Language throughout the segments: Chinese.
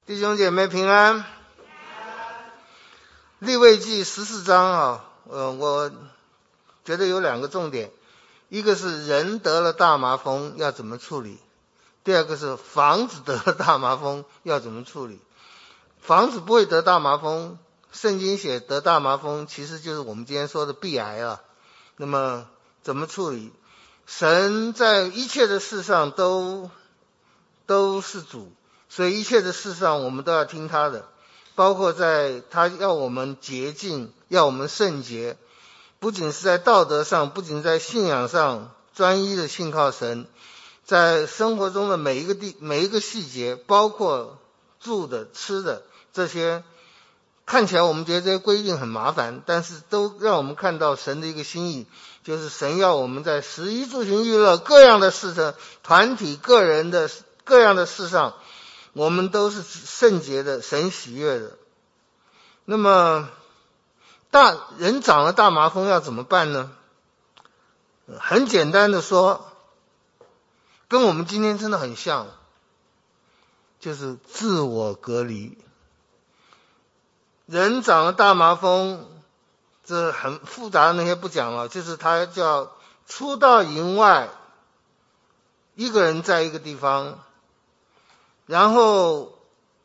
弟兄姐妹平安。利未记14章我觉得有两个重点，一个是人得了大麻风要怎么处理，第二个是房子得了大麻风要怎么处理。房子不会得大麻风，圣经写得大麻风其实就是我们今天说的鼻癌了。那么怎么处理？神在一切的事上都是主，所以一切的事上我们都要听他的，包括在他要我们洁净，要我们圣洁，不仅是在道德上，不仅在信仰上专一的信靠神，在生活中的每一个细节，包括住的吃的，这些看起来我们觉得这些规定很麻烦，但是都让我们看到神的一个心意，就是神要我们在食衣住行娱乐各样的事上，团体个人的各样的事上，我们都是圣洁的，神喜悦的。那么人长了大麻风要怎么办呢？很简单的说，跟我们今天真的很像，就是自我隔离。人长了大麻风，这很复杂的那些不讲了，就是他叫出到营外，一个人在一个地方，然后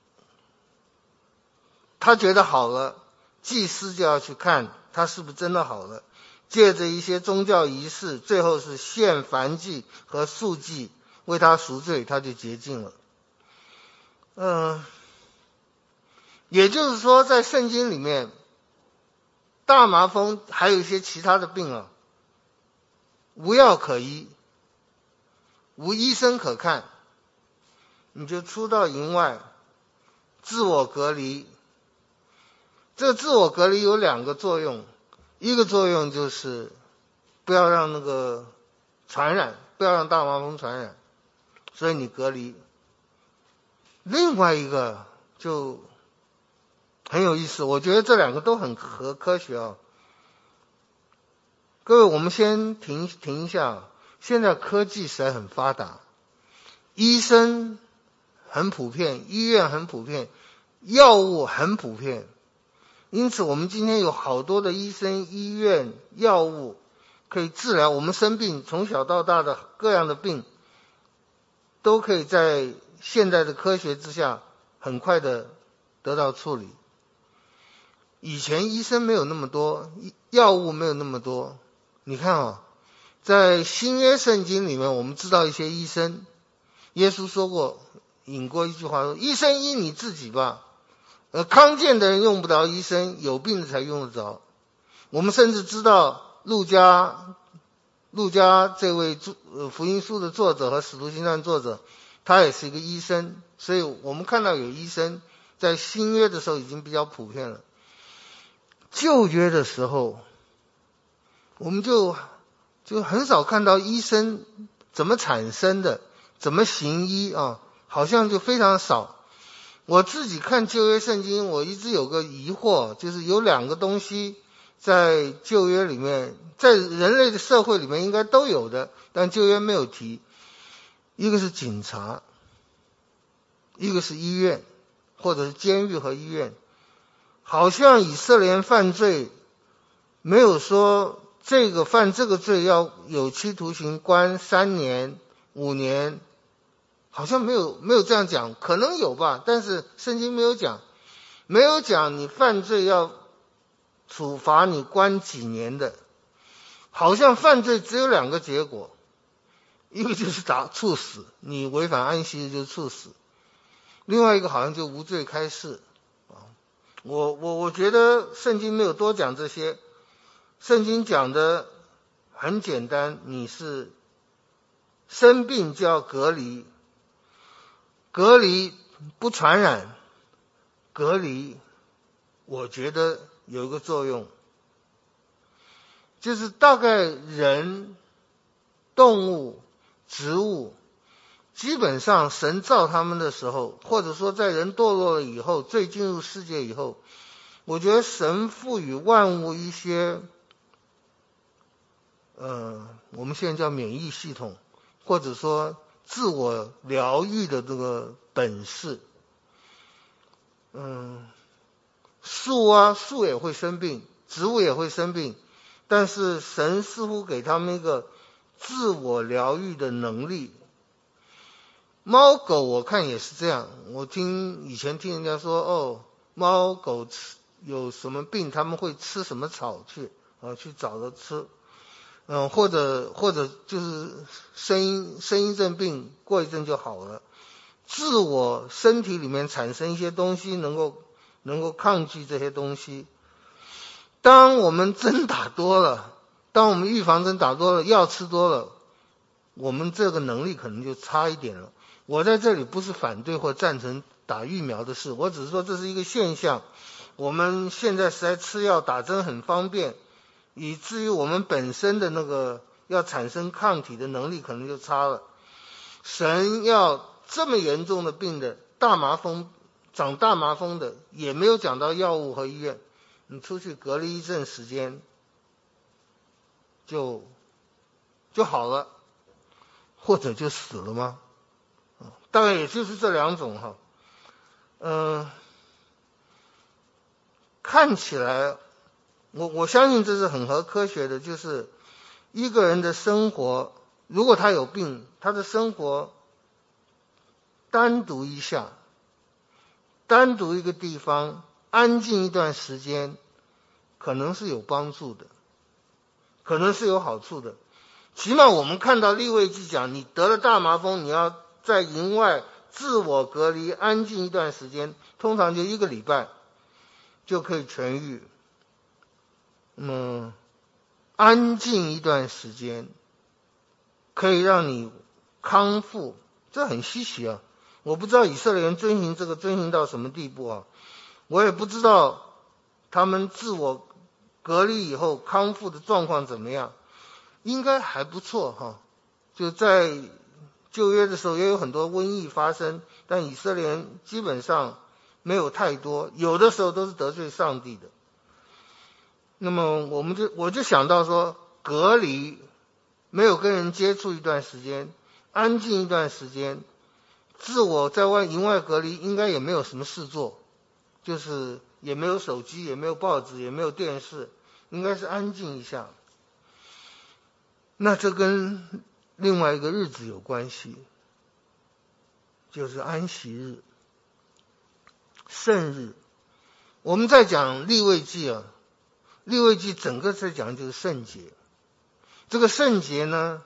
他觉得好了，祭司就要去看他是不是真的好了，借着一些宗教仪式，最后是献燔祭和素祭为他赎罪，他就洁净了。也就是说在圣经里面，大麻风还有一些其他的病无药可医，无医生可看，你就出到营外自我隔离。这个自我隔离有两个作用，一个作用就是不要让那个传染，不要让大麻风传染，所以你隔离。另外一个就很有意思，我觉得这两个都很合科学各位，我们先停一下，现在科技实在很发达，医生很普遍，医院很普遍，药物很普遍，因此我们今天有好多的医生、医院、药物可以治疗我们生病，从小到大的各样的病都可以在现代的科学之下很快的得到处理。以前医生没有那么多，药物没有那么多。你看在新约圣经里面，我们知道一些医生，耶稣说过，引过一句话说，医生医你自己吧，康健的人用不着医生，有病的才用得着。我们甚至知道路加这位福音书的作者和使徒行传作者，他也是一个医生，所以我们看到有医生在新约的时候已经比较普遍了。旧约的时候，我们就很少看到医生怎么产生的，怎么行医好像就非常少。我自己看旧约圣经，我一直有个疑惑，就是有两个东西在旧约里面，在人类的社会里面应该都有的，但旧约没有提。一个是警察，一个是医院，或者是监狱和医院。好像以色列人犯罪没有说犯这个罪要有期徒刑关3年5年，好像没有这样讲，可能有吧，但是圣经没有讲你犯罪要处罚你关几年的。好像犯罪只有两个结果，一个就是处死，你违反安息日就处死，另外一个好像就无罪开释。我觉得圣经没有多讲这些，圣经讲的很简单，你是生病就要隔离，隔离不传染，隔离我觉得有一个作用，就是大概人、动物、植物，基本上神造他们的时候，或者说在人堕落了以后，罪进入世界以后，我觉得神赋予万物一些我们现在叫免疫系统，或者说自我疗愈的这个本事。 树也会生病，植物也会生病，但是神似乎给他们一个自我疗愈的能力。猫狗我看也是这样，我以前听人家说，猫狗有什么病他们会吃什么草去找着吃，或者就是生一阵病，过一阵就好了。自我身体里面产生一些东西，能够抗拒这些东西。当我们针打多了，当我们预防针打多了，药吃多了，我们这个能力可能就差一点了。我在这里不是反对或赞成打疫苗的事，我只是说这是一个现象。我们现在实在吃药打针很方便，以至于我们本身的那个要产生抗体的能力可能就差了。神要这么严重的病的长大麻风的，也没有讲到药物和医院，你出去隔离一阵时间就好了，或者就死了吗？大概也就是这两种哈。看起来我相信这是很合科学的，就是一个人的生活，如果他有病，他的生活单独一下，单独一个地方，安静一段时间，可能是有帮助的，可能是有好处的。起码我们看到利未记讲，你得了大麻风，你要在营外自我隔离，安静一段时间，通常就1个礼拜就可以痊愈。安静一段时间可以让你康复，这很稀奇啊！我不知道以色列人遵行到什么地步啊！我也不知道他们自我隔离以后康复的状况怎么样，应该还不错哈。就在旧约的时候也有很多瘟疫发生，但以色列人基本上没有太多，有的时候都是得罪上帝的。那么我就想到说，隔离，没有跟人接触一段时间，安静一段时间，自我在营外隔离，应该也没有什么事做，就是也没有手机，也没有报纸，也没有电视，应该是安静一下。那这跟另外一个日子有关系，就是安息日、圣日。我们在讲利未记啊，利未记整个在讲就是圣节。这个圣节呢，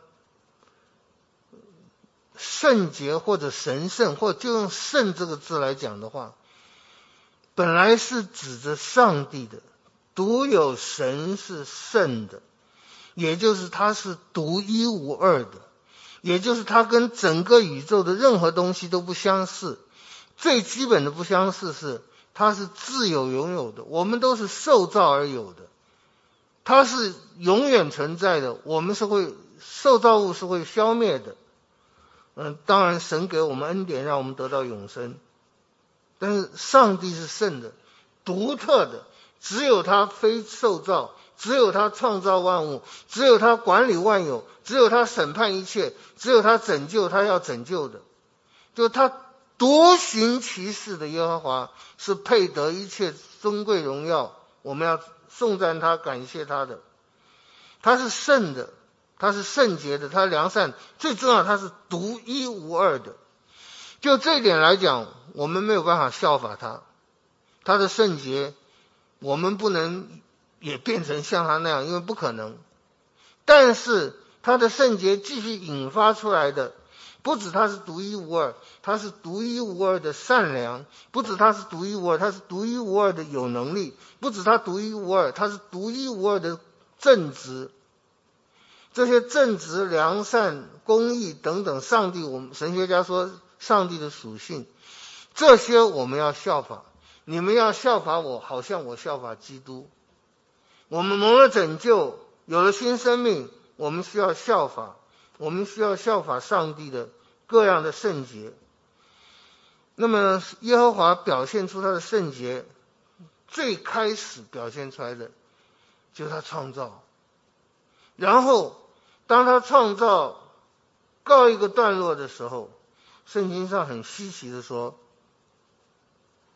圣节或者神圣，或者就用圣这个字来讲的话，本来是指着上帝的，独有神是圣的，也就是他是独一无二的，也就是他跟整个宇宙的任何东西都不相似。最基本的不相似是他是自有拥有的，我们都是受造而有的，它是永远存在的，我们受造物是会消灭的。当然神给我们恩典，让我们得到永生，但是上帝是圣的，独特的，只有他非受造，只有他创造万物，只有他管理万有，只有他审判一切，只有他拯救他要拯救的，就他独行其事的耶和华是配得一切尊贵荣耀，我们要颂赞他，感谢他的。他是圣的，他是圣洁的，他良善，最重要他是独一无二的。就这一点来讲，我们没有办法效法他，他的圣洁我们不能也变成像他那样，因为不可能。但是他的圣洁继续引发出来的，不止他是独一无二，他是独一无二的善良，不止他是独一无二，他是独一无二的有能力，不止他独一无二，他是独一无二的正直。这些正直、良善、公义等等，我们神学家说上帝的属性，这些我们要效法。你们要效法我，好像我效法基督。我们蒙了拯救，有了新生命，我们需要效法，我们需要效法上帝的各样的圣洁。那么耶和华表现出他的圣洁，最开始表现出来的就是他创造，然后当他创造告一个段落的时候，圣经上很稀奇的说，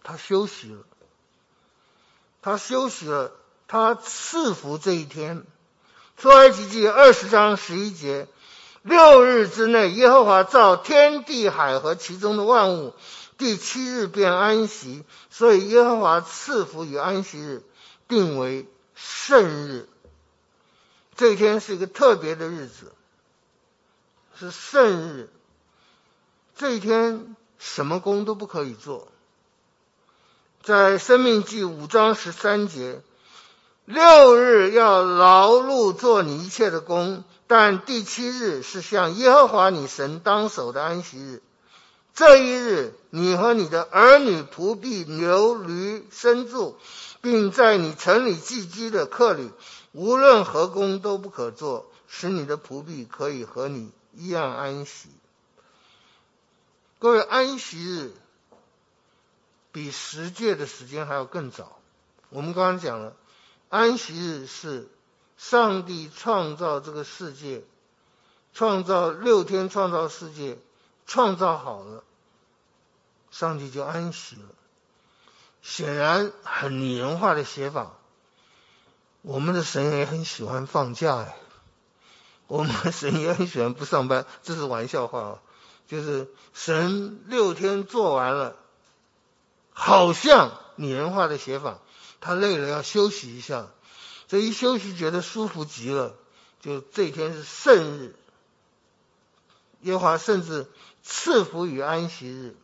他休息了，他休息了，他赐福这一天。出埃及记20章11节，6日之内，耶和华造天地海和其中的万物，第7日便安息，所以耶和华赐福与安息日，定为圣日。这一天是一个特别的日子，是圣日。这一天什么工都不可以做。在申命记5章13节，6日要劳碌做你一切的工，但第7日是向耶和华你神当守的安息日。这一日，你和你的儿女、仆婢、牛、驴、牲畜，并在你城里寄居的客旅，无论何工都不可做，使你的仆婢可以和你一样安息。各位，安息日比十诫的时间还要更早。我们刚刚讲了，安息日是上帝创造这个世界，创造6天，创造世界，创造好了，上帝就安息了。显然很拟人化的写法。我们的神也很喜欢放假我们的神也很喜欢不上班，这是玩笑话就是神6天做完了，好像拟人化的写法，他累了要休息一下，这一休息觉得舒服极了，就这一天是圣日。耶和华甚至赐福与安息日，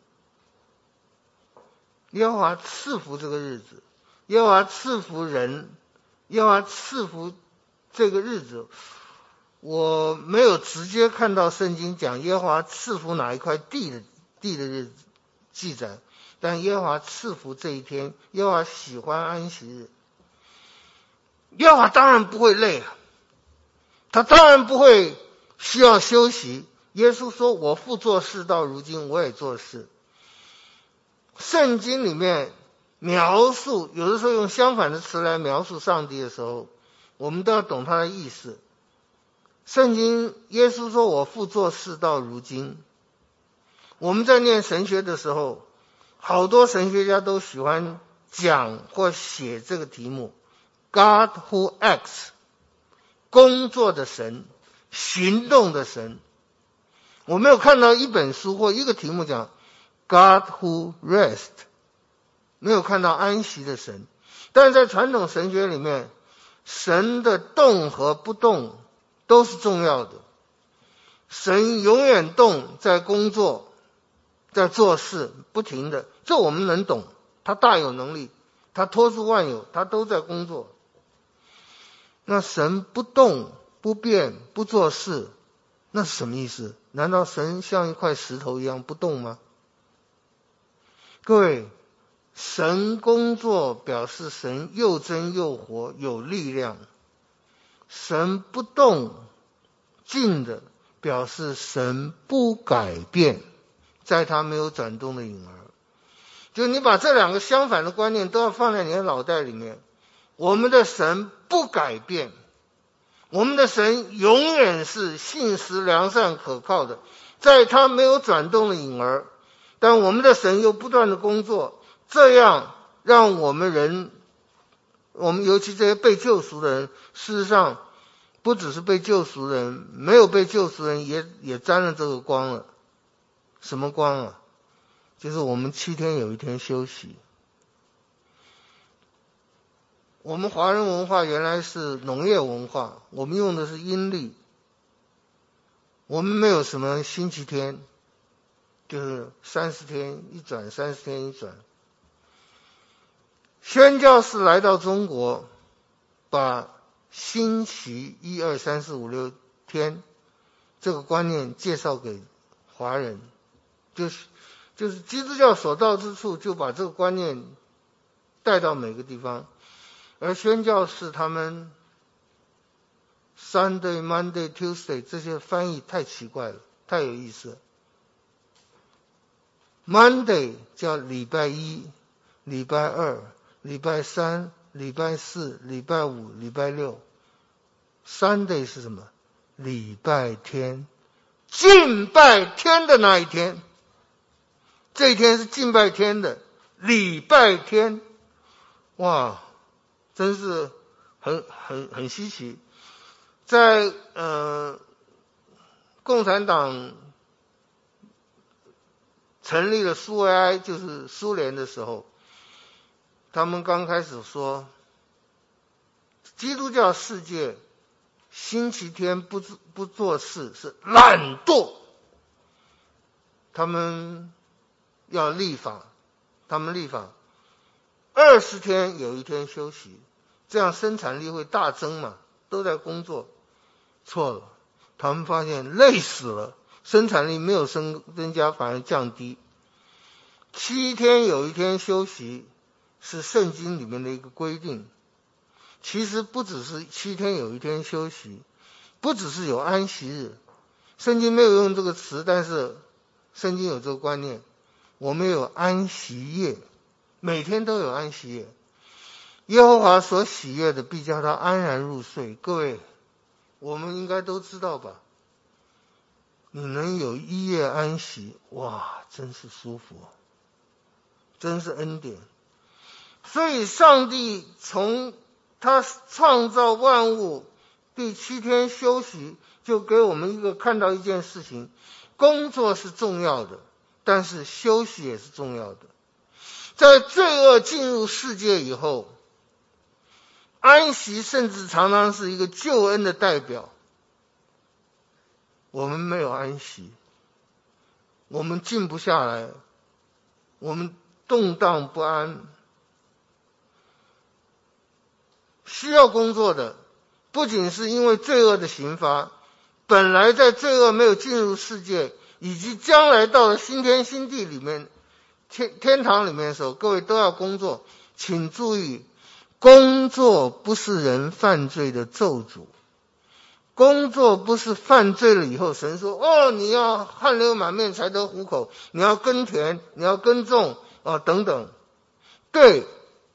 耶和华赐福这个日子，耶和华赐福人，耶和华赐福这个日子。我没有直接看到圣经讲耶和华赐福哪一块地的日子记载，但耶和华赐福这一天，耶和华喜欢安息日。耶和华当然不会累他当然不会需要休息。耶稣说，我父做事到如今，我也做事。圣经里面描述，有的时候用相反的词来描述上帝的时候，我们都要懂他的意思。圣经耶稣说，我父做事到如今。我们在念神学的时候，好多神学家都喜欢讲或写这个题目， God who acts， 工作的神，行动的神。我没有看到一本书或一个题目讲 God who rest， 没有看到安息的神。但是在传统神学里面，神的动和不动都是重要的。神永远动，在工作，在做事，不停的，这我们能懂。他大有能力，他托住万有，他都在工作。那神不动、不变、不做事，那是什么意思？难道神像一块石头一样不动吗？各位，神工作表示神又真又活，有力量。神不动静的表示神不改变，在他没有转动的影儿。就你把这两个相反的观念都要放在你的脑袋里面。我们的神不改变，我们的神永远是信实良善可靠的，在他没有转动的影儿。但我们的神又不断的工作，这样让我们尤其这些被救赎的人，事实上不只是被救赎的人，没有被救赎的人也沾了这个光了。什么光啊？就是我们7天有1天休息。我们华人文化原来是农业文化，我们用的是阴历，我们没有什么星期天，就是30天一转，30天一转。宣教士来到中国，把星期1、2、3、4、5、6天这个观念介绍给华人，就是基督教所到之处，就把这个观念带到每个地方。而宣教士他们 Sunday、Monday、Tuesday 这些翻译太奇怪了，太有意思了。Monday 叫礼拜1、礼拜2、礼拜3、礼拜4、礼拜5、礼拜6。Sunday 是什么？礼拜天，敬拜天的那一天。这一天是敬拜天的。 礼拜天，哇，真是很稀奇。在共产党成立了苏维埃，就是苏联的时候，他们刚开始说，基督教世界星期天不做事是懒惰，他们要立法，他们立法20天有一天休息，这样生产力会大增嘛，都在工作。错了，他们发现累死了，生产力没有增加，反而降低。7天有一天休息是圣经里面的一个规定，其实不只是7天有一天休息，不只是有安息日，圣经没有用这个词，但是圣经有这个观念，我们有安息夜，每天都有安息夜。耶和华所喜悦的必叫他安然入睡。各位，我们应该都知道吧，你能有一夜安息，哇，真是舒服，真是恩典。所以上帝从他创造万物第7天休息，就给我们一个看到一件事情，工作是重要的，但是休息也是重要的。在罪恶进入世界以后，安息甚至常常是一个救恩的代表。我们没有安息，我们静不下来，我们动荡不安。需要工作的不仅是因为罪恶的刑罚，本来在罪恶没有进入世界，以及将来到了新天新地里面，天堂里面的时候，各位都要工作。请注意，工作不是人犯罪的咒诅，工作不是犯罪了以后神说你要汗流满面才得糊口，你要耕田，你要耕种等等。对，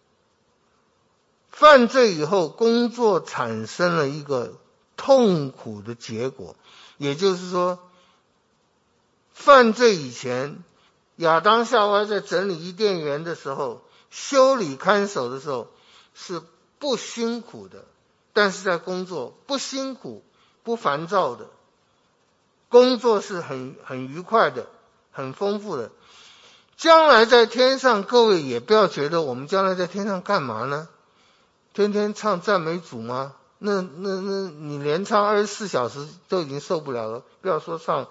犯罪以后工作产生了一个痛苦的结果，也就是说，犯罪以前亚当夏娃在整理伊甸园的时候，修理看守的时候是不辛苦的，但是在工作不辛苦不烦躁的，工作是很愉快的，很丰富的。将来在天上，各位也不要觉得我们将来在天上干嘛呢？天天唱赞美主吗？那你连唱24小时都已经受不了了，不要说唱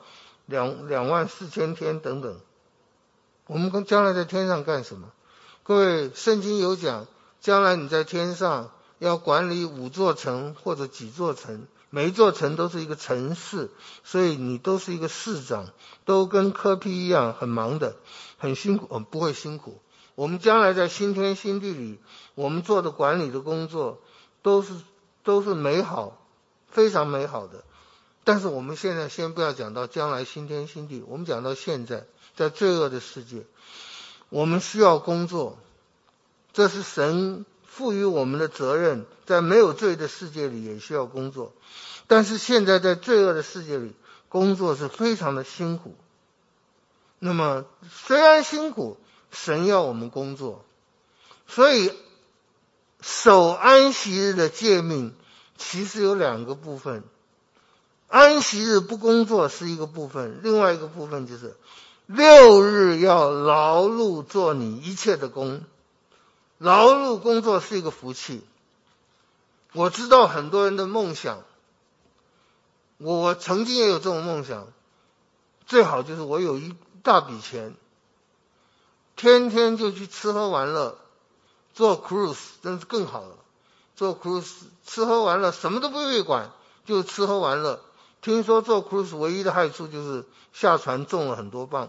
24000天等等。我们将来在天上干什么？各位，圣经有讲，将来你在天上要管理5座城或者几座城，每一座城都是一个城市，所以你都是一个市长，都跟柯 P 一样很忙的，很辛苦。不会辛苦，我们将来在新天新地里，我们做的管理的工作都是美好，非常美好的。但是我们现在先不要讲到将来新天新地，我们讲到现在在罪恶的世界，我们需要工作，这是神赋予我们的责任，在没有罪的世界里也需要工作。但是现在在罪恶的世界里，工作是非常的辛苦。那么虽然辛苦，神要我们工作，所以守安息日的诫命其实有2个部分。安息日不工作是一个部分，另外一个部分就是6日要劳碌做你一切的工。劳碌工作是一个福气。我知道很多人的梦想，我曾经也有这种梦想，最好就是我有一大笔钱，天天就去吃喝玩乐，做 cruise 真是更好了。做 cruise 吃喝玩乐什么都不必管，就吃喝玩乐。听说做 cruise 唯一的害处就是下船重了很多磅，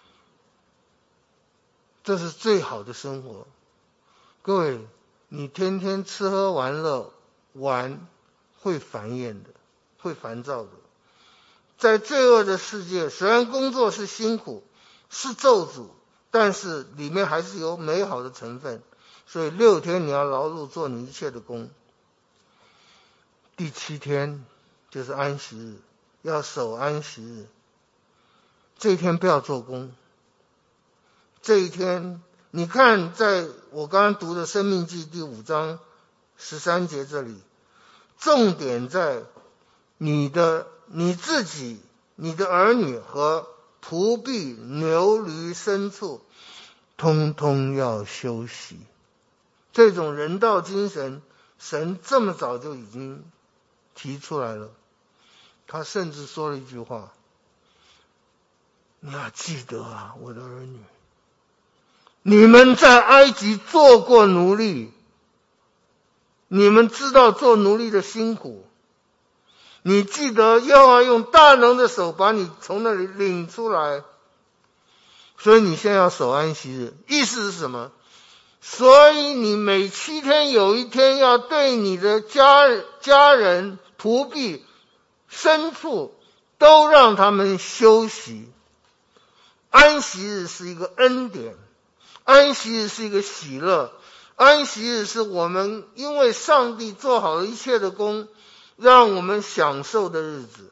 这是最好的生活。各位，你天天吃喝玩乐玩会繁衍的，会烦躁的。在罪恶的世界，虽然工作是辛苦是咒诅，但是里面还是有美好的成分。所以6天你要劳碌做你一切的工，第7天就是安息日，要守安息日。这一天不要做工，这一天你看在我刚刚读的申命记第5章13节这里，重点在你自己、你的儿女和仆婢、牛驴牲畜通通要休息。这种人道精神，神这么早就已经提出来了。他甚至说了一句话，你要记得啊，我的儿女，你们在埃及做过奴隶，你们知道做奴隶的辛苦，你记得耶和华用大能的手把你从那里领出来，所以你现在要守安息日。意思是什么？所以你每7天有一天要对你的家人、仆婢、牲畜都让他们休息。安息日是一个恩典，安息日是一个喜乐，安息日是我们因为上帝做好了一切的工，让我们享受的日子。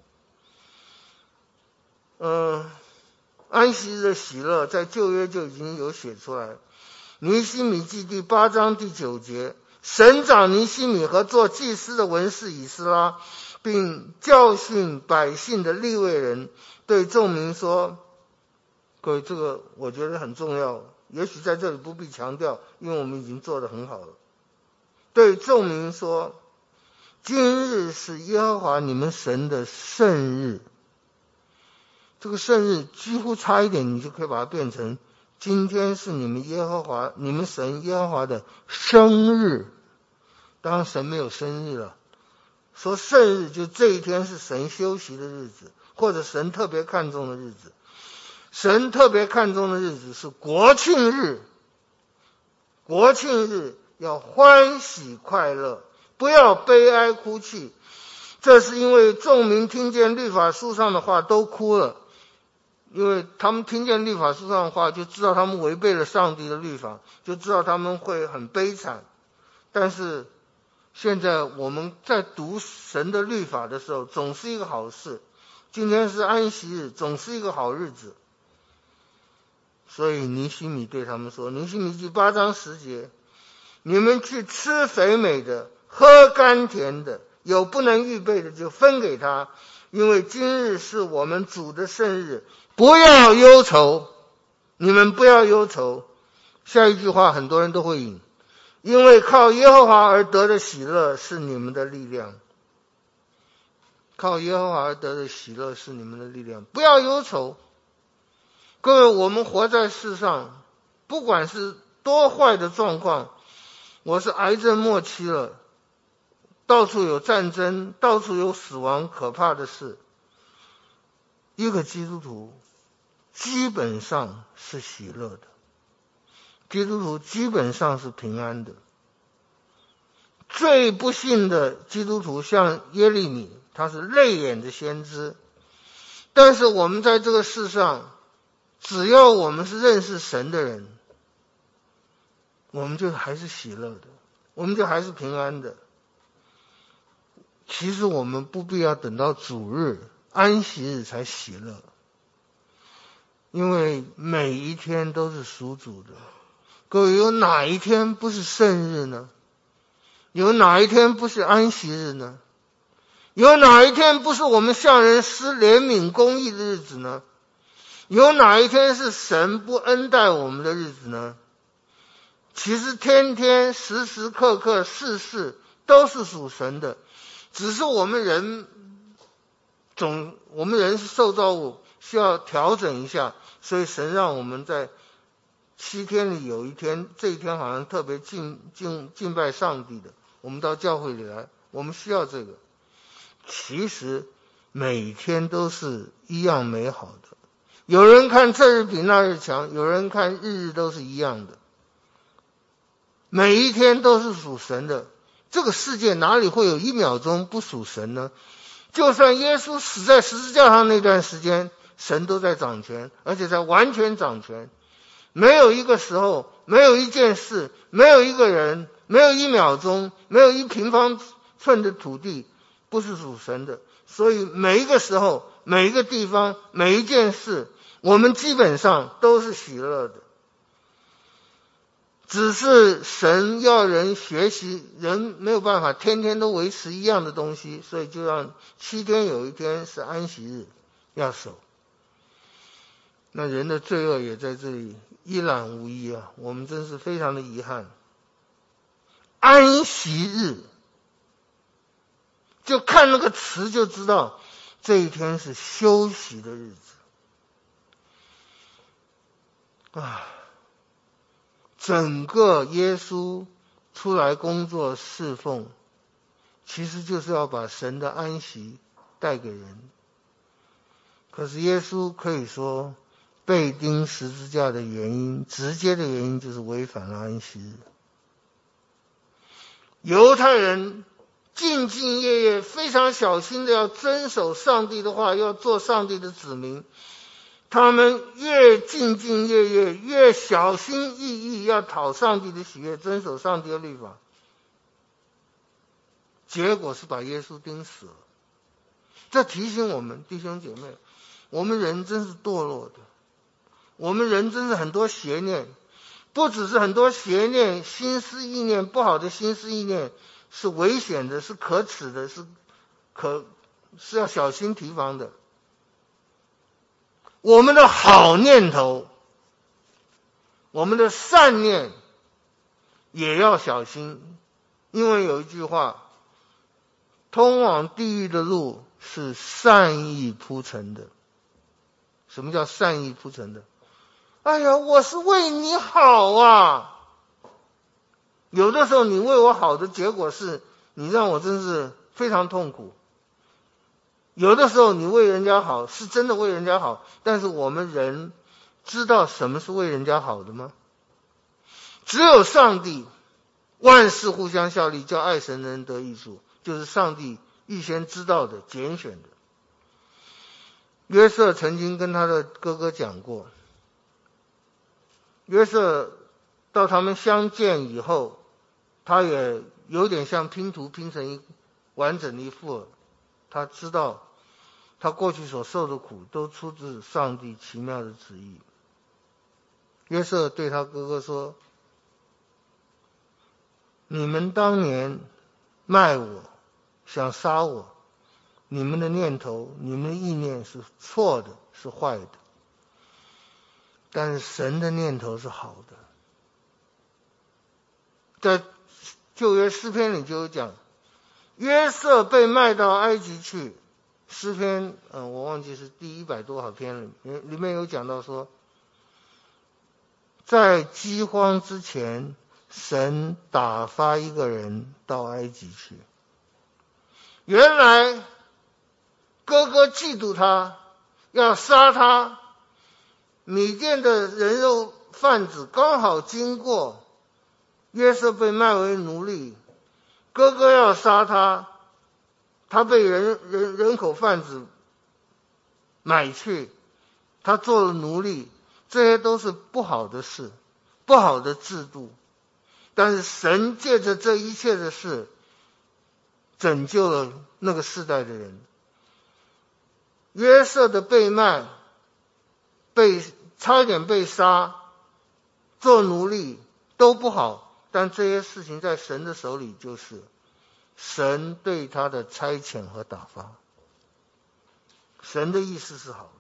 安息日的喜乐在旧约就已经有写出来。尼希米记第8章第9节，省长尼希米和做祭司的文士以斯拉，并教训百姓的利未人，对众民说，各位，这个我觉得很重要，也许在这里不必强调，因为我们已经做得很好了。对众民说，今日是耶和华你们神的圣日。这个圣日几乎差一点你就可以把它变成今天是你们神耶和华的生日。当然神没有生日了，说圣日就这一天是神休息的日子，或者神特别看重的日子。神特别看重的日子是国庆日，国庆日要欢喜快乐，不要悲哀哭泣。这是因为众民听见律法书上的话都哭了，因为他们听见律法书上的话，就知道他们违背了上帝的律法，就知道他们会很悲惨。但是现在我们在读神的律法的时候，总是一个好事。今天是安息日，总是一个好日子。所以尼希米对他们说，尼希米记8章10节，你们去吃肥美的，喝甘甜的，有不能预备的就分给他，因为今日是我们主的圣日，不要忧愁，你们不要忧愁。下一句话很多人都会引，因为靠耶和华而得的喜乐是你们的力量。靠耶和华而得的喜乐是你们的力量，不要忧愁。各位，我们活在世上，不管是多坏的状况，我是癌症末期了，到处有战争，到处有死亡，可怕的事。一个基督徒基本上是喜乐的，基督徒基本上是平安的。最不幸的基督徒像耶利米，他是泪眼的先知。但是我们在这个世上，只要我们是认识神的人，我们就还是喜乐的，我们就还是平安的。其实我们不必要等到主日、安息日才喜乐，因为每一天都是属主的。各位，有哪一天不是圣日呢？有哪一天不是安息日呢？有哪一天不是我们向人施怜悯公义的日子呢？有哪一天是神不恩待我们的日子呢？其实天天时时刻刻事事都是属神的，只是我们人是受造物，需要调整一下，所以神让我们在7天里有一天，这一天好像特别敬拜上帝的，我们到教会里来，我们需要这个。其实每天都是一样美好的。有人看这日比那日强，有人看日日都是一样的。每一天都是属神的，这个世界哪里会有1秒钟不属神呢？就算耶稣死在十字架上那段时间，神都在掌权，而且在完全掌权。没有一个时候，没有一件事，没有一个人，没有1秒钟，没有1平方寸的土地不是属神的。所以每一个时候，每一个地方，每一件事，我们基本上都是喜乐的。 只是神要人学习，人没有办法天天都维持一样的东西，所以就让7天有一天是安息日要守。那人的罪恶也在这里一览无遗啊，我们真是非常的遗憾。安息日，就看那个词就知道这一天是休息的日子啊。整个耶稣出来工作侍奉，其实就是要把神的安息带给人。可是耶稣可以说被钉十字架的原因，直接的原因就是违反了安息日。犹太人兢兢业业，非常小心的要遵守上帝的话，要做上帝的子民。他们越兢兢业业，越小心翼翼，要讨上帝的喜悦，遵守上帝的律法。结果是把耶稣钉死了。这提醒我们弟兄姐妹，我们人真是堕落的，我们人真是很多邪念，不只是很多邪念，心思意念，不好的心思意念是危险的，是可耻的，是要小心提防的。我们的好念头，我们的善念也要小心，因为有一句话，通往地狱的路是善意铺成的。什么叫善意铺成的？哎呀，我是为你好啊。有的时候你为我好的结果是你让我真是非常痛苦。有的时候你为人家好，是真的为人家好，但是我们人知道什么是为人家好的吗？只有上帝，万事互相效力，叫爱神的人得益处，就是上帝预先知道的、拣选的。约瑟曾经跟他的哥哥讲过，约瑟到他们相见以后，他也有点像拼图拼成一完整的一副，他知道他过去所受的苦都出自上帝奇妙的旨意。约瑟对他哥哥说，你们当年卖我，想杀我，你们的念头，你们的意念是错的，是坏的，但是神的念头是好的。在旧约诗篇里就有讲，约瑟被卖到埃及去，诗篇我忘记是第100多少篇了，里面有讲到说，在饥荒之前，神打发一个人到埃及去。原来哥哥嫉妒他，要杀他，米甸的人肉贩子刚好经过，约瑟被卖为奴隶，哥哥要杀他，他被人口贩子买去，他做了奴隶，这些都是不好的事，不好的制度。但是神借着这一切的事，拯救了那个世代的人。约瑟的被卖，差一点被杀，做奴隶都不好，但这些事情在神的手里，就是神对他的差遣和打发。神的意思是好的。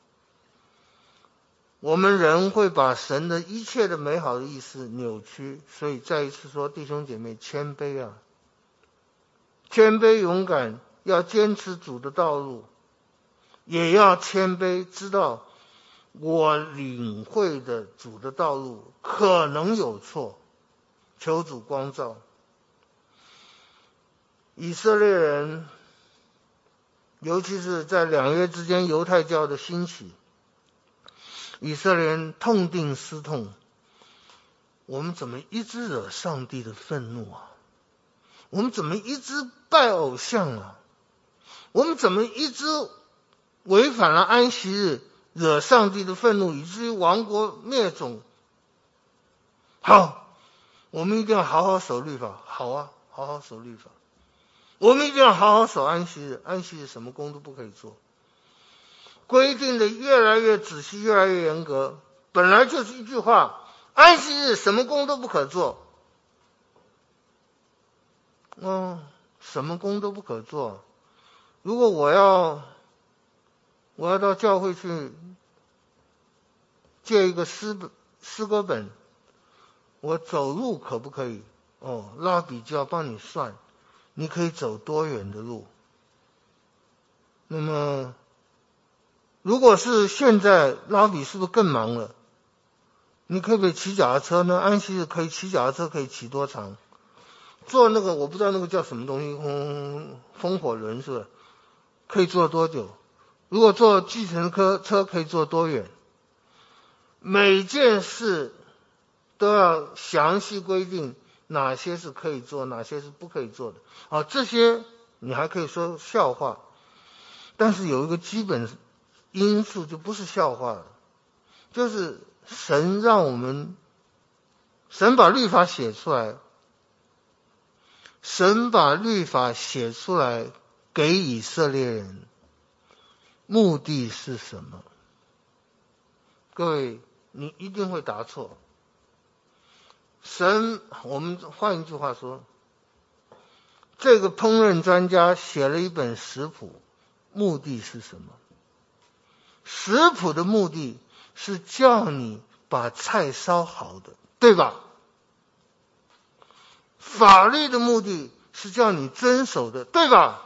我们人会把神的一切的美好的意思扭曲，所以再一次说，弟兄姐妹，谦卑啊，谦卑勇敢，要坚持主的道路，也要谦卑，知道我领会的主的道路可能有错，求主光照。以色列人，尤其是在2约之间犹太教的兴起，以色列人痛定思痛，我们怎么一直惹上帝的愤怒啊？我们怎么一直拜偶像啊？我们怎么一直违反了安息日，惹上帝的愤怒，以至于亡国灭种？好，我们一定要好好守律法。好啊，好好守律法。我们一定要好好守安息日。安息日什么工都不可以做，规定的越来越仔细，越来越严格。本来就是一句话， 安息日什么工都不可做。什么工都不可做。如果我要到教会去借一个诗歌本，我走路可不可以？拉比就要帮你算，你可以走多远的路。那么，如果是现在，拉比是不是更忙了？你可不可以骑脚踏车呢？安息日可以骑脚踏车，可以骑多长？坐那个我不知道那个叫什么东西，风火轮是吧？可以坐多久？如果坐计程车可以坐多远？每件事都要详细规定哪些是可以做，哪些是不可以做的。这些你还可以说笑话，但是有一个基本因素就不是笑话了，就是神把律法写出来，神把律法写出来给以色列人，目的是什么？各位，你一定会答错。我们换一句话说，这个烹饪专家写了一本食谱，目的是什么？食谱的目的是叫你把菜烧好的，对吧？法律的目的是叫你遵守的，对吧？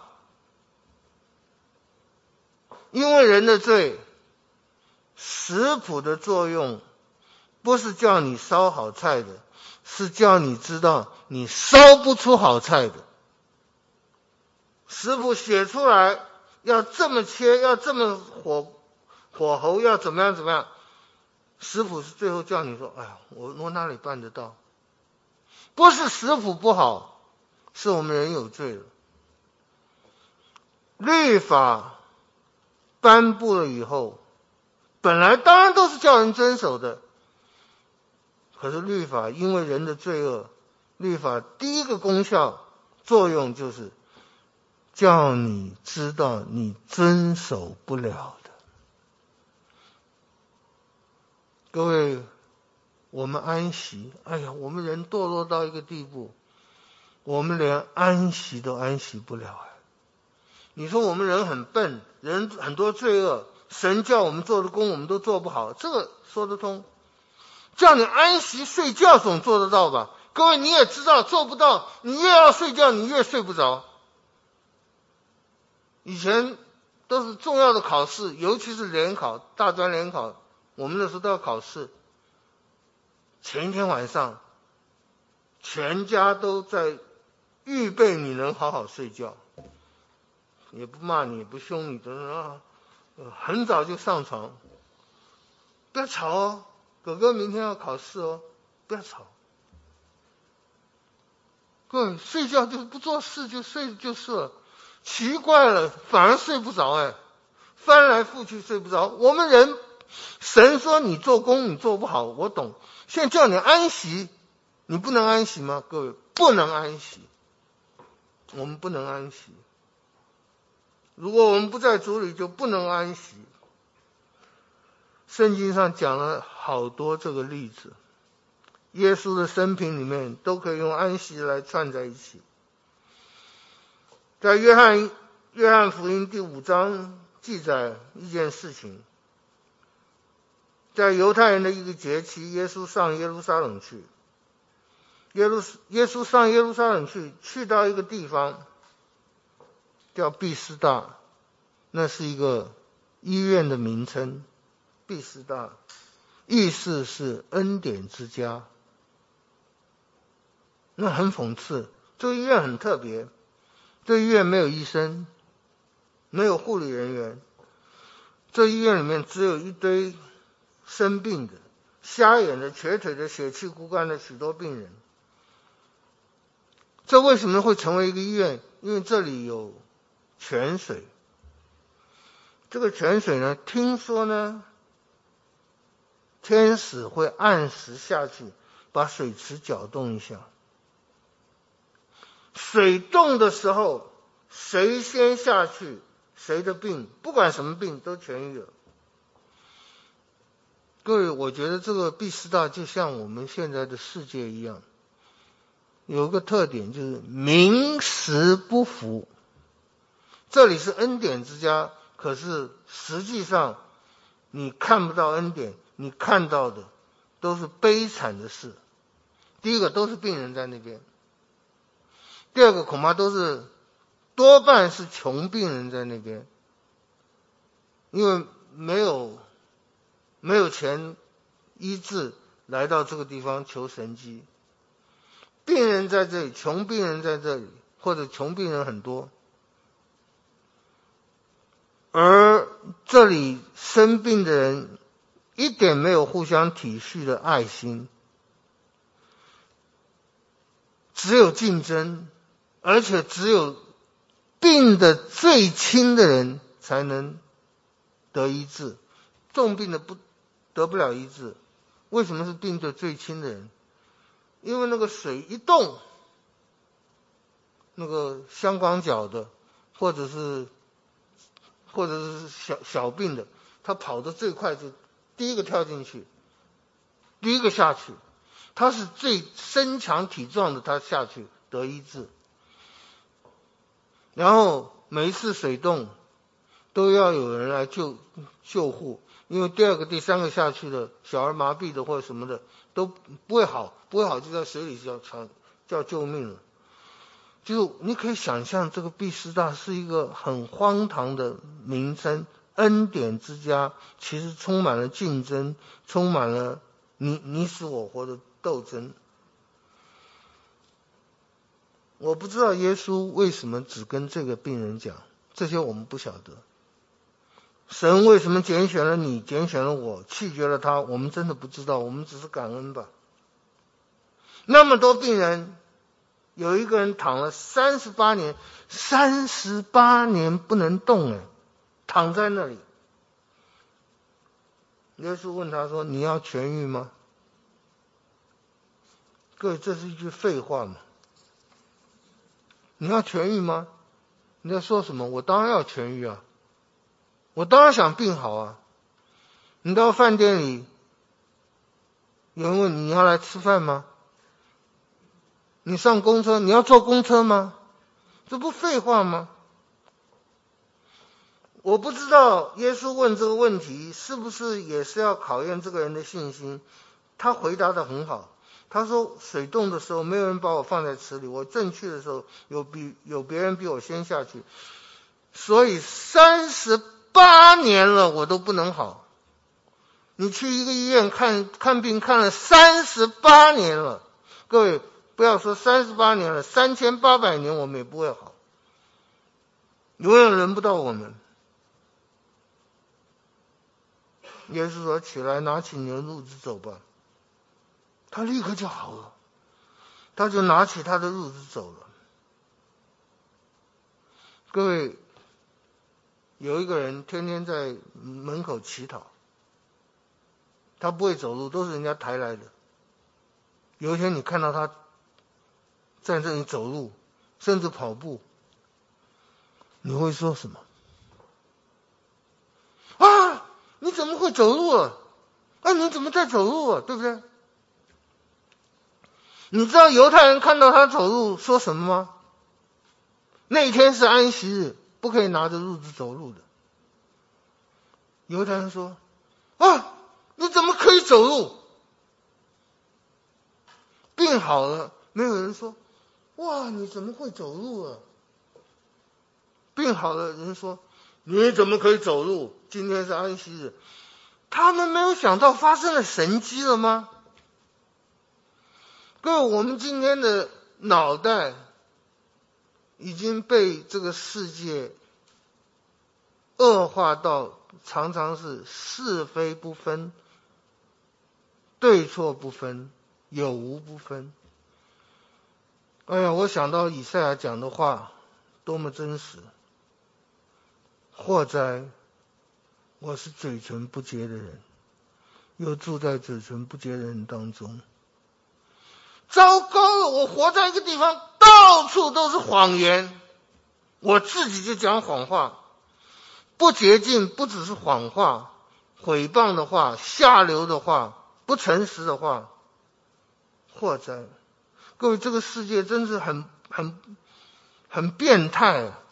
因为人的罪，食谱的作用不是叫你烧好菜的，是叫你知道你烧不出好菜的。食谱写出来要这么切，要这么火候，要怎么样。食谱是最后叫你说，我哪里办得到？不是食谱不好，是我们人有罪了。律法颁布了以后，本来当然都是叫人遵守的，可是律法因为人的罪恶，律法第一个功效作用就是叫你知道你遵守不了的。各位，我们安息，我们人堕落到一个地步，我们连安息都安息不了。你说我们人很笨，人很多罪恶，神叫我们做的工我们都做不好，这个说得通。叫你安息睡觉总做得到吧？各位，你也知道做不到，你越要睡觉你越睡不着。以前都是重要的考试，尤其是联考，大专联考，我们那时候都要考试，前一天晚上全家都在预备你能好好睡觉，也不骂你，也不凶你，很早就上床，不要吵哦，哥哥明天要考试哦，不要吵。各位，睡觉就是不做事就睡就是了，奇怪了，反而睡不着翻来覆去睡不着。我们人，神说你做工你做不好，我懂，现在叫你安息，你不能安息吗？各位，不能安息，我们不能安息。如果我们不在主里，就不能安息。圣经上讲了好多这个例子，耶稣的生平里面都可以用安息来串在一起。在约翰福音第5章记载一件事情，在犹太人的一个节期，耶稣上耶路撒冷去。耶稣上耶路撒冷去到一个地方叫毕斯大，那是一个医院的名称。毕斯大意思是恩典之家。那很讽刺，这个医院很特别，这医院没有医生，没有护理人员，这医院里面只有一堆生病的、瞎眼的、瘸腿的、血气枯干的许多病人。这为什么会成为一个医院？因为这里有泉水。这个泉水呢，听说呢，天使会按时下去把水池搅动一下。水动的时候，谁先下去，谁的病不管什么病都痊愈了。 各位，我觉得这个毕士大就像我们现在的世界一样，有一个特点就是名实不符。这里是恩典之家，可是实际上你看不到恩典，你看到的都是悲惨的事。第一个都是病人在那边，第二个恐怕多半是穷病人在那边，因为没有钱医治，来到这个地方求神迹。病人在这里，穷病人在这里，或者穷病人很多，而这里生病的人一点没有互相体恤的爱心，只有竞争，而且只有病的最轻的人才能得医治，重病的得不了医治。为什么是病的最轻的人？因为那个水一动，那个香港脚的或者是小病的，他跑得最快，就第一个跳进去，第一个下去，他是最身强体壮的，他下去得医治。然后每一次水动都要有人来救护，因为第二个第三个下去的小儿麻痹的或者什么的都不会好就在水里叫救命了。就你可以想象，这个毕士大是一个很荒唐的名称，恩典之家，其实充满了竞争，充满了你死我活的斗争。我不知道耶稣为什么只跟这个病人讲，这些我们不晓得。神为什么拣选了你，拣选了我，弃绝了他，我们真的不知道，我们只是感恩吧。那么多病人，有一个人躺了38年，38年不能动，躺在那里。耶稣问他说：“你要痊愈吗？”各位，这是一句废话嘛？你要痊愈吗？你在说什么？我当然要痊愈啊！我当然想病好啊！你到饭店里，有人问你要来吃饭吗？你上公车，你要坐公车吗？这不废话吗？我不知道耶稣问这个问题是不是也是要考验这个人的信心。他回答得很好，他说水动的时候没有人把我放在池里，我正去的时候有别人比我先下去，所以38年了我都不能好。你去一个医院看病看了38年了，各位不要说38年了，3800年我们也不会好，永远轮不到我们。耶稣说：“起来，拿起你的褥子走吧。”他立刻就好了，他就拿起他的褥子走了。各位，有一个人天天在门口乞讨，他不会走路，都是人家抬来的。有一天你看到他在这里走路，甚至跑步，你会说什么？啊，你怎么会走路啊？啊，你怎么在走路啊？对不对？你知道犹太人看到他走路说什么吗？那一天是安息日，不可以拿着褥子走路的。犹太人说：“啊，你怎么可以走路？”病好了，没有人说：“哇，你怎么会走路啊？”病好了，人说：“你怎么可以走路？今天是安息日。”他们没有想到发生了神迹了吗？各位，我们今天的脑袋已经被这个世界恶化到常常是是非不分，对错不分，有无不分。哎呀，我想到以赛亚讲的话多么真实。祸哉，我是嘴唇不洁的人，又住在嘴唇不洁的人当中。糟糕了，我活在一个地方，到处都是谎言，我自己就讲谎话。不洁净不只是谎话， 毁谤的话、下流的话、不诚实的话，祸哉！各位，这个世界真是很变态啊！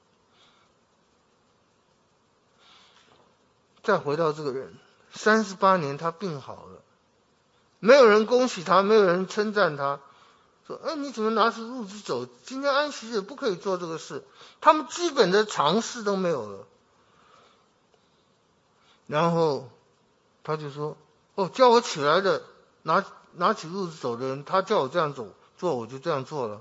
再回到这个人，38年他病好了，没有人恭喜他，没有人称赞他，说：“哎，你怎么拿出褥子走？今天安息日不可以做这个事。”他们基本的常识都没有了。然后他就说：“哦，叫我起来的，拿起褥子走的人，他叫我这样做，我就这样做了。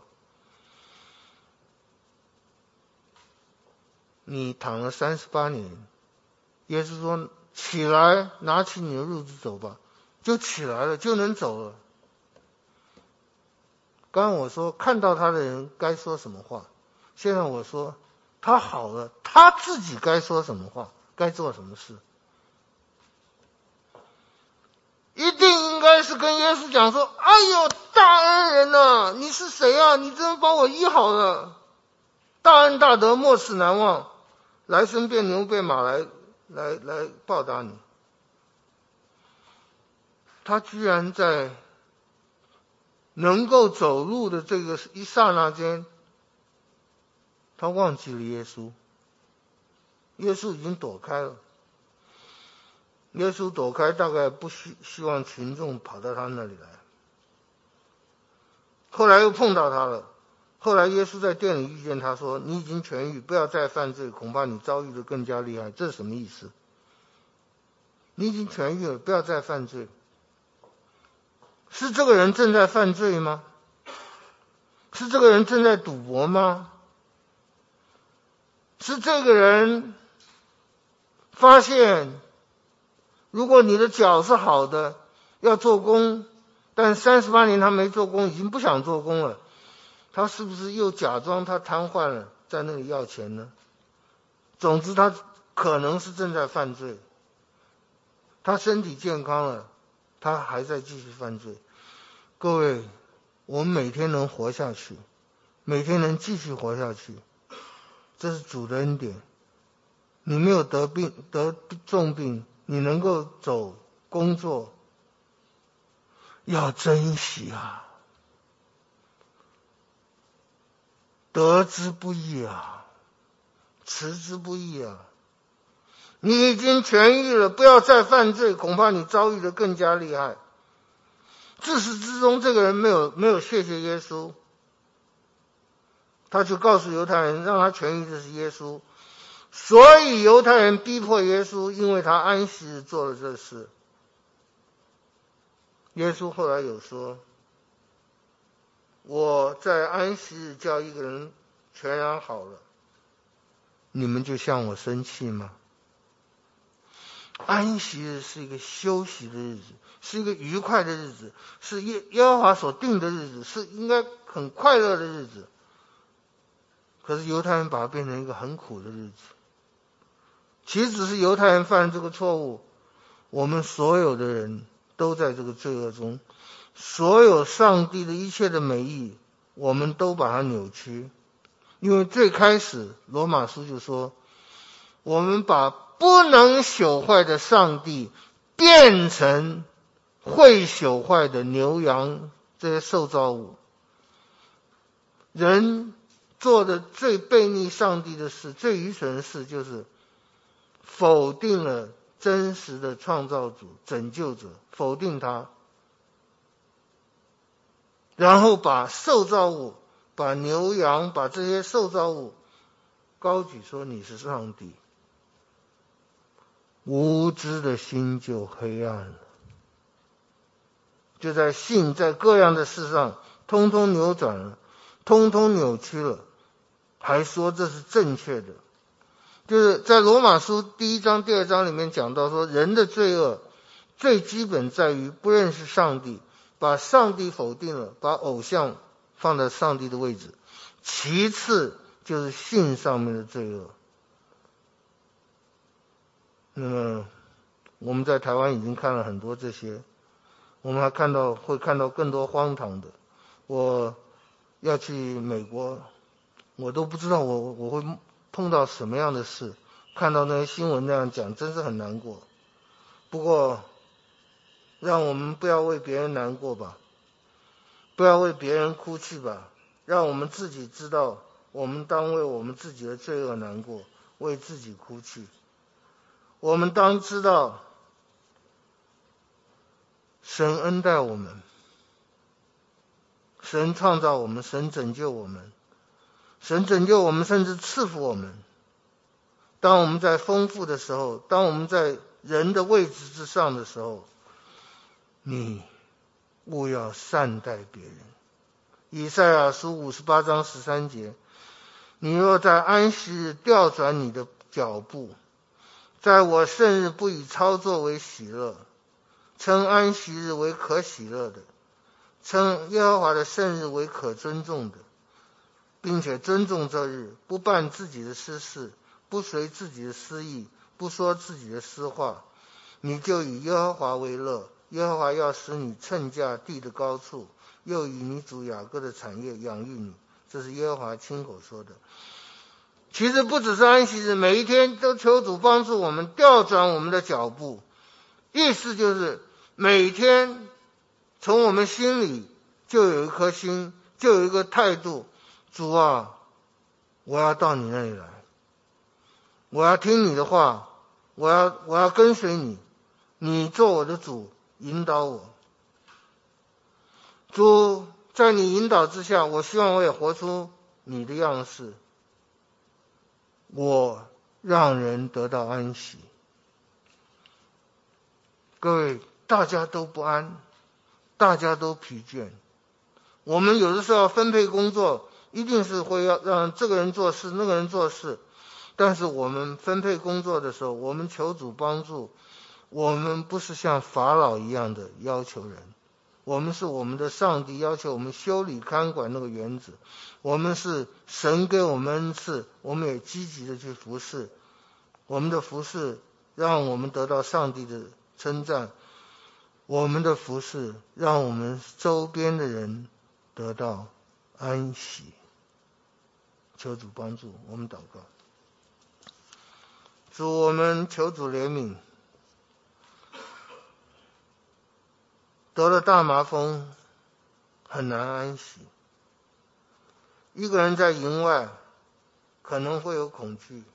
你躺了38年。”耶稣说：“起来，拿起你的褥子走吧。”就起来了，就能走了。刚刚我说看到他的人该说什么话，现在我说他好了，他自己该说什么话，该做什么事。一定应该是跟耶稣讲说：“哎呦，大恩人啊，你是谁啊？你真把我医好了，大恩大德，莫齿难忘，来生变牛变马来报答你。”他居然在能够走路的这个一刹那间，他忘记了耶稣。耶稣已经躲开了。耶稣躲开，大概不希望群众跑到他那里来。后来又碰到他了。后来耶稣在店里遇见他，说：“你已经痊愈，不要再犯罪，恐怕你遭遇的更加厉害。”这是什么意思？你已经痊愈了，不要再犯罪。是这个人正在犯罪吗？是这个人正在赌博吗？是这个人发现，如果你的脚是好的，要做工，但38年他没做工，已经不想做工了，他是不是又假装他瘫痪了，在那里要钱呢？总之他可能是正在犯罪。他身体健康了，他还在继续犯罪。各位，我们每天能活下去，每天能继续活下去，这是主的恩典。你没有得重病，你能够走工作，要珍惜啊，得之不易啊，持之不易啊。你已经痊愈了，不要再犯罪，恐怕你遭遇的更加厉害。自始至终，这个人没有谢谢耶稣，他就告诉犹太人，让他痊愈的是耶稣。所以犹太人逼迫耶稣，因为他安息日做了这事。耶稣后来有说：“我在安息日叫一个人全然好了，你们就向我生气吗？”安息日是一个休息的日子，是一个愉快的日子，是耶和华所定的日子，是应该很快乐的日子。可是犹太人把它变成一个很苦的日子。岂止是犹太人犯这个错误，我们所有的人都在这个罪恶中，所有上帝的一切的美意，我们都把它扭曲。因为最开始罗马书就说，我们把不能朽坏的上帝变成会朽坏的牛羊这些受造物。人做的最悖逆上帝的事，最愚蠢的事，就是否定了真实的创造主、拯救者，否定他，然后把受造物、把牛羊、把这些受造物高举说你是上帝。无知的心就黑暗了，就在性，在各样的事上通通扭转了，通通扭曲了，还说这是正确的。就是在罗马书1章、2章里面讲到说，人的罪恶最基本在于不认识上帝，把上帝否定了，把偶像放在上帝的位置。其次就是性上面的罪恶。那么我们在台湾已经看了很多这些，我们还会看到更多荒唐的。我要去美国，我都不知道我会碰到什么样的事，看到那些新闻那样讲，真是很难过。 不过让我们不要为别人难过吧，不要为别人哭泣吧，让我们自己知道，我们当为我们自己的罪恶难过，为自己哭泣。我们当知道，神恩待我们，神创造我们，神拯救我们，神拯救我们，甚至赐福我们。当我们在丰富的时候，当我们在人的位置之上的时候，你务要善待别人。以赛亚书58章13节，你若在安息日调转你的脚步，在我圣日不以操作为喜乐，称安息日为可喜乐的，称耶和华的圣日为可尊重的，并且尊重这日，不办自己的私事，不随自己的私意，不说自己的私话，你就以耶和华为乐。耶和华要使你乘驾地的高处，又以你主雅各的产业养育你。这是耶和华亲口说的。其实不只是安息日，每一天都求主帮助我们调转我们的脚步，意思就是每天从我们心里就有一颗心，就有一个态度，主啊，我要到你那里来，我要听你的话，我要跟随你，你做我的主，引导我。主，在你引导之下，我希望我也活出你的样式，我让人得到安息。各位，大家都不安，大家都疲倦，我们有的时候要分配工作，一定是会要让这个人做事，那个人做事，但是我们分配工作的时候，我们求主帮助，我们不是像法老一样的要求人，我们是我们的上帝要求我们修理看管那个园子，我们是神给我们恩赐，我们也积极的去服侍，我们的服侍让我们得到上帝的称赞，我们的服侍让我们周边的人得到安息。求主帮助，我们祷告。主，我们求主怜悯，得了大麻风很难安息。一个人在营外可能会有恐惧，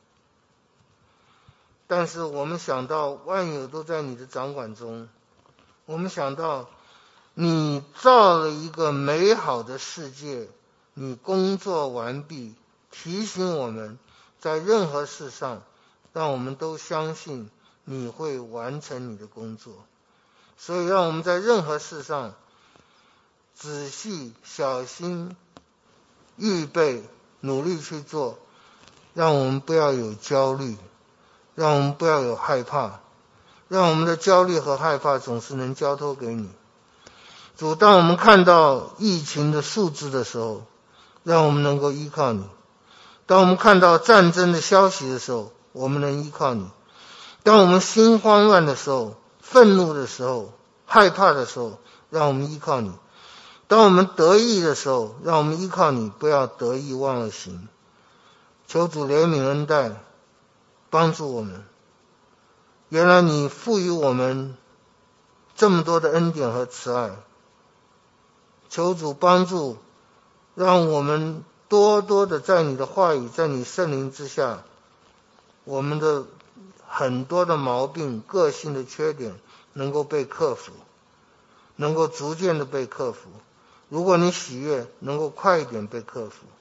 但是我们想到万有都在你的掌管中，我们想到你造了一个美好的世界，你工作完毕，提醒我们在任何事上让我们都相信你会完成你的工作，所以让我们在任何事上仔细小心预备，努力去做，让我们不要有焦虑，让我们不要有害怕，让我们的焦虑和害怕总是能交托给你。主，当我们看到疫情的数字的时候，让我们能够依靠你；当我们看到战争的消息的时候，我们能依靠你；当我们心慌乱的时候，愤怒的时候，害怕的时候，让我们依靠你；当我们得意的时候，让我们依靠你，不要得意忘了形。求主怜悯恩待，帮助我们。原来你赋予我们这么多的恩典和慈爱，求主帮助，让我们多多的在你的话语，在你圣灵之下，我们的很多的毛病、个性的缺点能够被克服，能够逐渐的被克服。如果你喜悦，能够快一点被克服。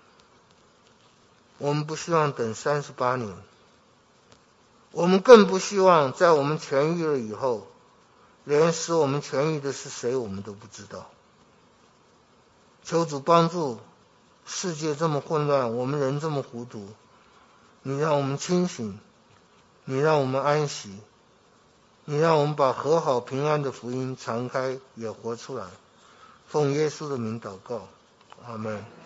我们不希望等38年，我们更不希望在我们痊愈了以后，连使我们痊愈的是谁我们都不知道。求主帮助，世界这么混乱，我们人这么糊涂，你让我们清醒，你让我们安息，你让我们把和好平安的福音传开，也活出来。奉耶稣的名祷告，阿们。